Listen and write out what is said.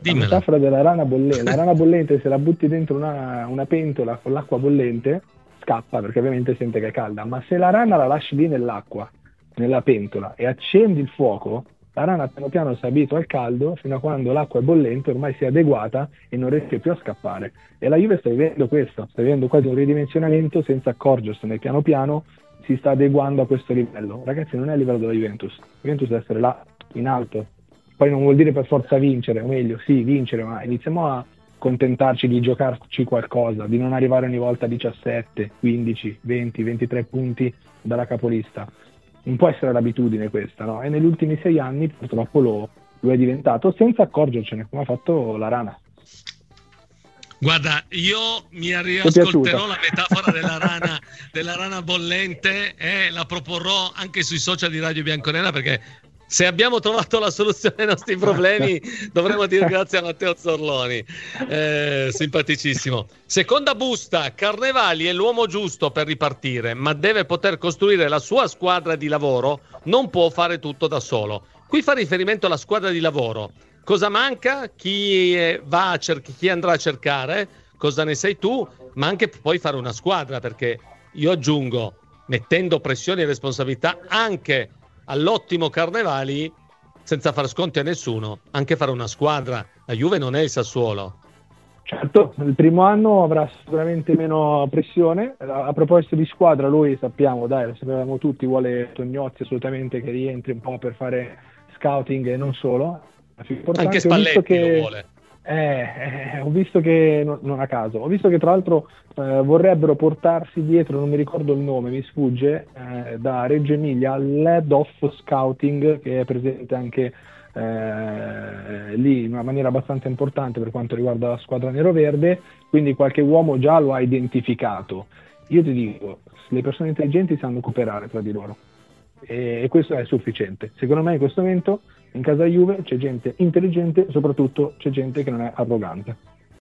La Dimmela. metafora della rana bollente. La rana bollente, se la butti dentro una pentola con l'acqua bollente, scappa perché ovviamente sente che è calda. Ma se la rana la lasci lì nell'acqua, nella pentola, e accendi il fuoco, la rana piano piano si abitua al caldo fino a quando l'acqua è bollente, ormai si è adeguata e non riesce più a scappare. E la Juve sta vivendo questo, sta vivendo quasi un ridimensionamento senza accorgersene. Piano piano si sta adeguando a questo livello. Ragazzi, non è a livello della Juventus. La Juventus deve essere là, in alto. Poi non vuol dire per forza vincere, o meglio, sì, vincere, ma iniziamo a contentarci di giocarci qualcosa, di non arrivare ogni volta a 17, 15, 20, 23 punti dalla capolista. Non può essere l'abitudine questa, no? E negli ultimi 6 anni purtroppo lo è diventato senza accorgercene, come ha fatto la Rana. Guarda, io mi Ti è piaciuta? riascolterò la metafora della rana bollente e la proporrò anche sui social di Radio Bianconera, perché se abbiamo trovato la soluzione ai nostri problemi dovremmo dire grazie a Matteo Zorloni. Simpaticissimo. Seconda busta: Carnevali è l'uomo giusto per ripartire, ma deve poter costruire la sua squadra di lavoro, non può fare tutto da solo. Qui fa riferimento alla squadra di lavoro. Cosa manca? Chi andrà a cercare? Cosa ne sai tu? Ma anche poi fare una squadra, perché io aggiungo, mettendo pressioni e responsabilità anche all'ottimo Carnevali, senza far sconti a nessuno, anche fare una squadra. La Juve non è il Sassuolo. Certo, il primo anno avrà sicuramente meno pressione. A proposito di squadra, lui sappiamo, dai, lo sapevamo tutti, vuole Tognozzi assolutamente che rientri un po' per fare scouting e non solo. La più Anche importante, Spalletti lo vuole. ho visto che non a caso, ho visto che tra l'altro vorrebbero portarsi dietro, non mi ricordo il nome, mi sfugge, da Reggio Emilia, l'head of scouting che è presente anche lì in una maniera abbastanza importante per quanto riguarda la squadra neroverde, quindi qualche uomo già lo ha identificato. Io ti dico, le persone intelligenti sanno cooperare tra di loro e questo è sufficiente. Secondo me in questo momento in casa Juve c'è gente intelligente, soprattutto c'è gente che non è arrogante.